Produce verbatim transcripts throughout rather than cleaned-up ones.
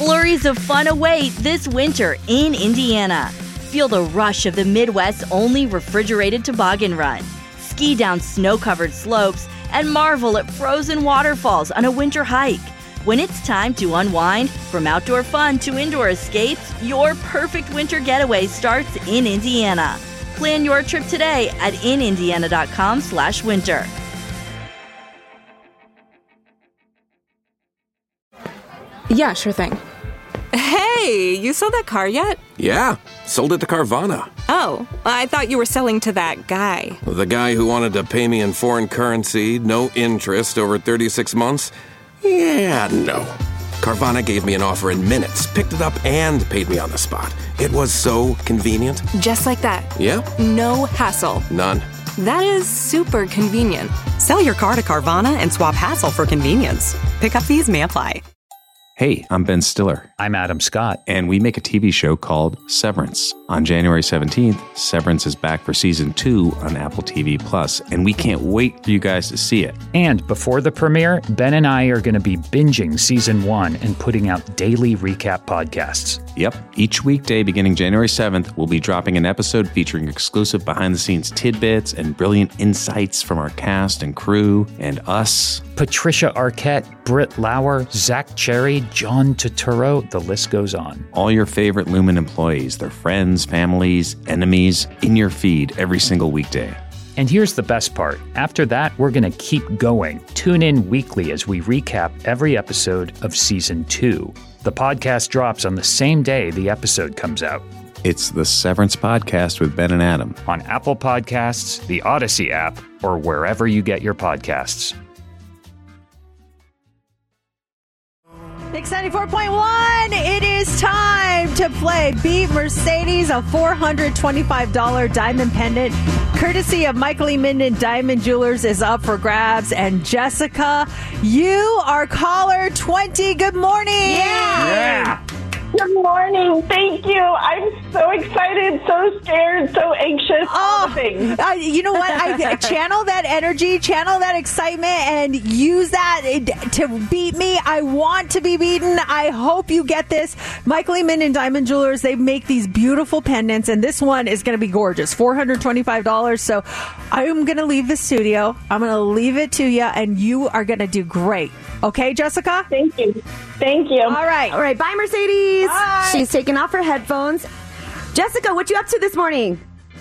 Flurries of fun await this winter in Indiana. Feel the rush of the Midwest's only refrigerated toboggan run. Ski down snow-covered slopes and marvel at frozen waterfalls on a winter hike. When it's time to unwind, from outdoor fun to indoor escapes, your perfect winter getaway starts in Indiana. Plan your trip today at in indiana dot com slash winter. Yeah, sure thing. Hey, you sold that car yet? Yeah, sold it to Carvana. Oh, I thought you were selling to that guy. The guy who wanted to pay me in foreign currency, no interest, over thirty-six months? Yeah, no. Carvana gave me an offer in minutes, picked it up, and paid me on the spot. It was so convenient. Just like that. Yeah? No hassle. None. That is super convenient. Sell your car to Carvana and swap hassle for convenience. Pickup fees may apply. Hey, I'm Ben Stiller. I'm Adam Scott. And we make a T V show called Severance. On January seventeenth, Severance is back for season two on Apple T V Plus, and we can't wait for you guys to see it. And before the premiere, Ben and I are going to be binging season one and putting out daily recap podcasts. Yep. Each weekday beginning January seventh, we'll be dropping an episode featuring exclusive behind-the-scenes tidbits and brilliant insights from our cast and crew and us. Patricia Arquette, Britt Lauer, Zach Cherry, John Turturro, the list goes on. All your favorite Lumen employees, their friends, families, enemies, in your feed every single weekday. And here's the best part. After that, we're going to keep going. Tune in weekly as we recap every episode of season two. The podcast drops on the same day the episode comes out. It's the Severance Podcast with Ben and Adam. On Apple Podcasts, the Odyssey app, or wherever you get your podcasts. Mix ninety-four point one, it is time to play Beat Mercedes, a four hundred twenty-five dollars diamond pendant, courtesy of Michael E. Minden Diamond Jewelers, is up for grabs. And Jessica, you are caller twenty. Good morning. Yeah. yeah. Good morning. Thank you. I'm so excited, so scared, so anxious. All the things. Uh, you know what? I channel that energy, channel that excitement, and use that to beat me. I want to be beaten. I hope you get this. Michael E. Minden Diamond Jewelers, they make these beautiful pendants, and this one is going to be gorgeous. four hundred twenty-five dollars. So I'm going to leave the studio. I'm going to leave it to you, and you are going to do great. Okay, Jessica? Thank you. Thank you. All right. All right. Bye, Mercedes. Bye. She's taking off her headphones. Jessica, what you up to this morning?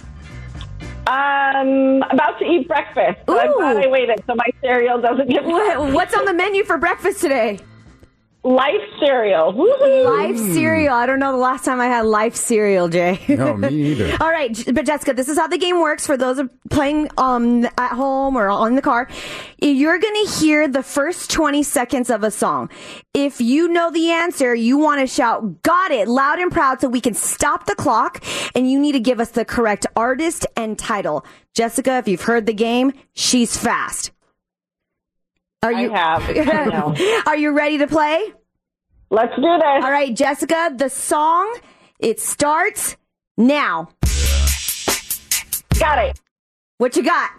Um, about to eat breakfast. So I'm glad I waited so my cereal doesn't get What, What's on the menu for breakfast today? Life cereal. Woo-hoo. Life cereal. I don't know the last time I had Life cereal, Jay. No, me either. All right, but Jessica, this is how the game works for those playing um at home or on the car. You're going to hear the first twenty seconds of a song. If you know the answer, you want to shout, "Got it," loud and proud so we can stop the clock, and you need to give us the correct artist and title. Jessica, if you've heard the game, she's fast. Are you, I have. I know. Are you ready to play? Let's do this. All right, Jessica, the song, it starts now. Got it. What you got?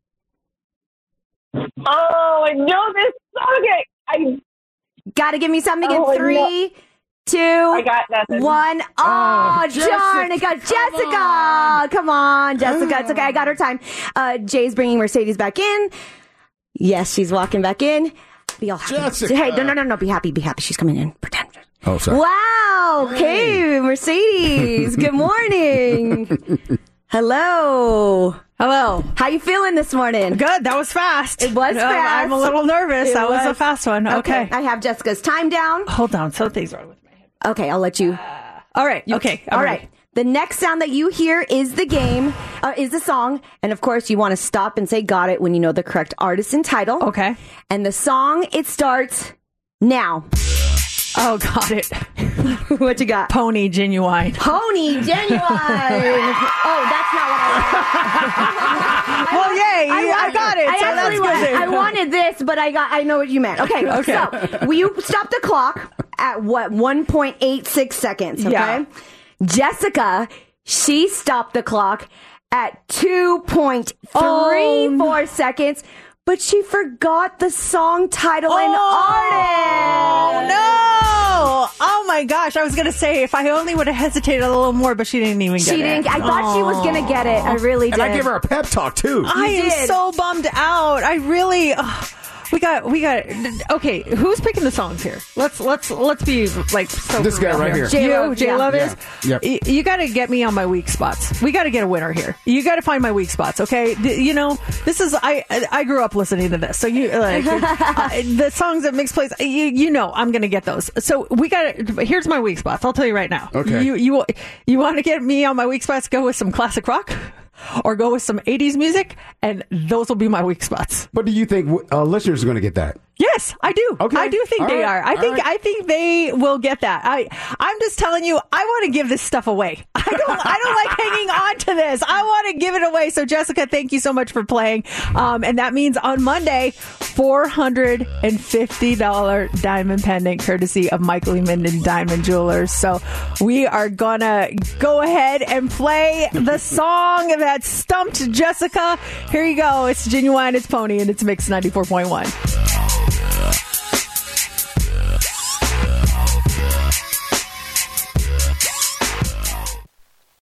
Oh, I know this song. I, I got to give me something oh, in three, no. two, I got nothing. one. Oh, oh darn, it got Jessica. On. Come on, Jessica. It's okay. I got her time. Uh, Jay's bringing Mercedes back in. Yes, she's walking back in. Be all happy. Jessica. Hey, no, no, no, no. Be happy. Be happy. She's coming in. Pretend. Oh, sorry. Wow. Okay, Mercedes. Good morning. Hello. Hello. How you feeling this morning? Good. That was fast. It was Uh, fast. I'm a little nervous. It that was. was a fast one. Okay. okay. I have Jessica's time down. Hold on. Something's wrong with my head. Okay, I'll let you. Uh, all right. you okay. I'm all ready. right. The next sound that you hear is the game, uh, is the song. And of course, you want to stop and say "got it" when you know the correct artist and title. Okay. And the song, it starts now. Oh, got it. What you got? Pony Genuine. Pony Genuine. Oh, that's not what I wanted. Well, yay. I, I got it. I so actually that's good. wanted, I wanted this, but I got. I know what you meant. Okay. Okay. So, will you stop the clock at what? one point eight six seconds. Okay. Yeah. Jessica, she stopped the clock at two point three four Oh, seconds, but she forgot the song title Oh, and artist. no. Oh, my my gosh. I was going to say, if I only would have hesitated a little more, but she didn't even get she it. Didn't, I thought Aww. she was going to get it. I really did. And I gave her a pep talk, too. I you am did. so bummed out. I really... Uh, We got, we got. Okay, who's picking the songs here? Let's let's let's be like so this guy right here. You, J Love yeah. is. Yeah. You, you got to get me on my weak spots. We got to get a winner here. You got to find my weak spots. Okay, D- you know this is I I grew up listening to this, so you like uh, the songs that Mix plays. You you know I'm gonna get those. So we got. Here's my weak spots. I'll tell you right now. Okay. You you you want to get me on my weak spots? Go with some classic rock. Or go with some eighties music, and those will be my weak spots. But do you think uh, listeners are going to get that? Yes, I do. Okay. I do think All they right. are. I All think right. I think they will get that. I I'm just telling you, I want to give this stuff away. I don't I don't like hanging on to this. I want to give it away. So Jessica, thank you so much for playing. Um, and that means on Monday, four hundred fifty dollars diamond pendant courtesy of Michael E. Minden Diamond Jewelers. So we are gonna go ahead and play the song that stumped Jessica. Here you go. It's Genuine, it's Pony, and it's Mix ninety-four point one.